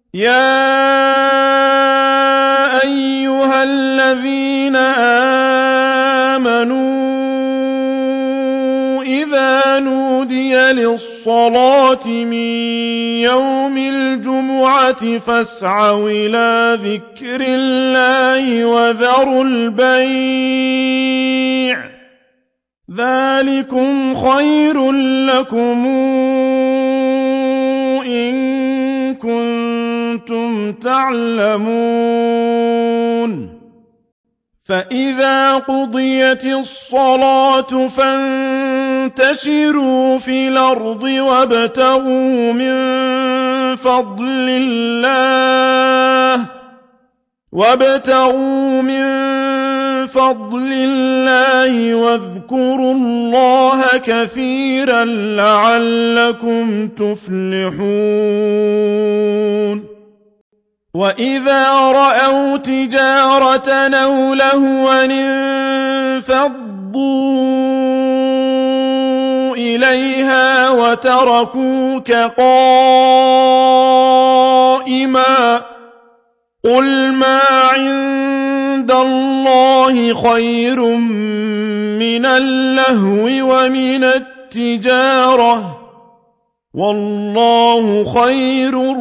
يَا أَيُّهَا الَّذِينَ آمَنُوا إِذَا نُودِيَ لِلصَّلَاةِ مِن يَوْمِ الْجُمُعَةِ فَاسْعَوْا إِلَىٰ ذِكْرِ اللَّهِ وَذَرُوا الْبَيْعَ ۚ ذَٰلِكُمْ خَيْرٌ لَّكُمْ إِن كُنتُمْ تَعْلَمُونَ. فَإِذَا قُضِيَتِ الصَّلَاةُ فَانتَشِرُوا فِي الْأَرْضِ وَابْتَغُوا مِن فَضْلِ اللَّهِ واذكروا اللَّهَ كَثِيرًا لَّعَلَّكُمْ تُفْلِحُونَ. وَإِذَا رَأَوْا تِجَارَةً أَوْ لَهْوًا انفَضُّوا إِلَيْهَا وَتَرَكُوكَ قَائِمًا. قُلْ مَا عِندَ اللَّهِ خَيْرٌ مِّنَ اللَّهْوِ وَمِنَ التِّجَارَةِ ۚ وَاللَّهُ خَيْرُ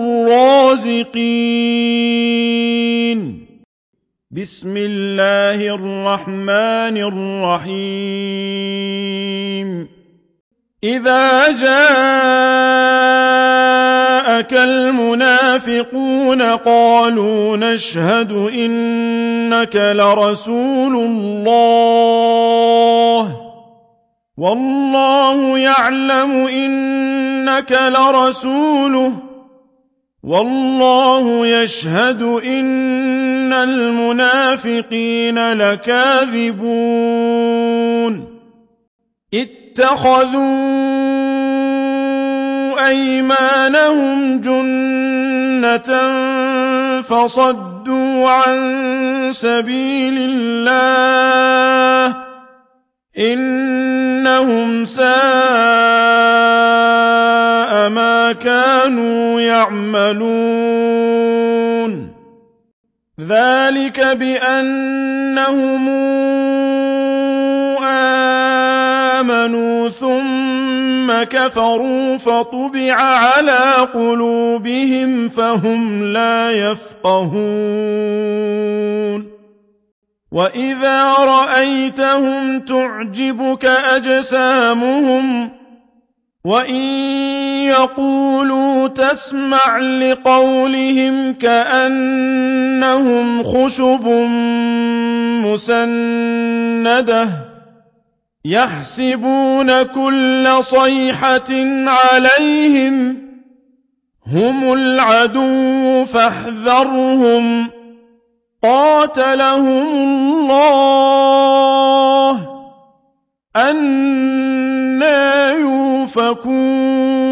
الرَّازِقِينَ. بسم الله الرحمن الرحيم. إِذَا جَاءَكَ الْمُنَافِقُونَ قَالُوا نَشْهَدُ إِنَّكَ لَرَسُولُ اللَّهِ وَاللَّهُ يَعْلَمُ إِنَّكَ لَرَسُولُهُ وَاللَّهُ يَشْهَدُ إِنَّ الْمُنَافِقِينَ لَكَاذِبُونَ. اتَّخَذُوا أَيْمَانَهُمْ جُنَّةً فَصَدُّوا عَن سَبِيلِ اللَّهِ ۚ إِنَّهُمْ سَاءَ مَا كَانُوا يَعْمَلُونَ. ذَلِكَ بِأَنَّهُمْ آمَنُوا ثُمَّ كَفَرُوا فَطُبِعَ عَلَىٰ قُلُوبِهِمْ فَهُمْ لَا يَفْقَهُونَ. وَإِذَا رَأَيْتَهُمْ تُعْجِبُكَ أَجْسَامُهُمْ وَإِن يَقُولُوا تَسْمَعْ لِقَوْلِهِمْ كَأَنَّهُمْ خُشُبٌ مُّسَنَّدَةٌ يَحْسَبُونَ كُلَّ صَيْحَةٍ عَلَيْهِمْ ۚ هُمُ الْعَدُوُّ فَاحْذَرْهُمْ ۚ قَاتَلَهُمُ اللَّهُ ۖ أَنَّىٰ يُؤْفَكُونَ.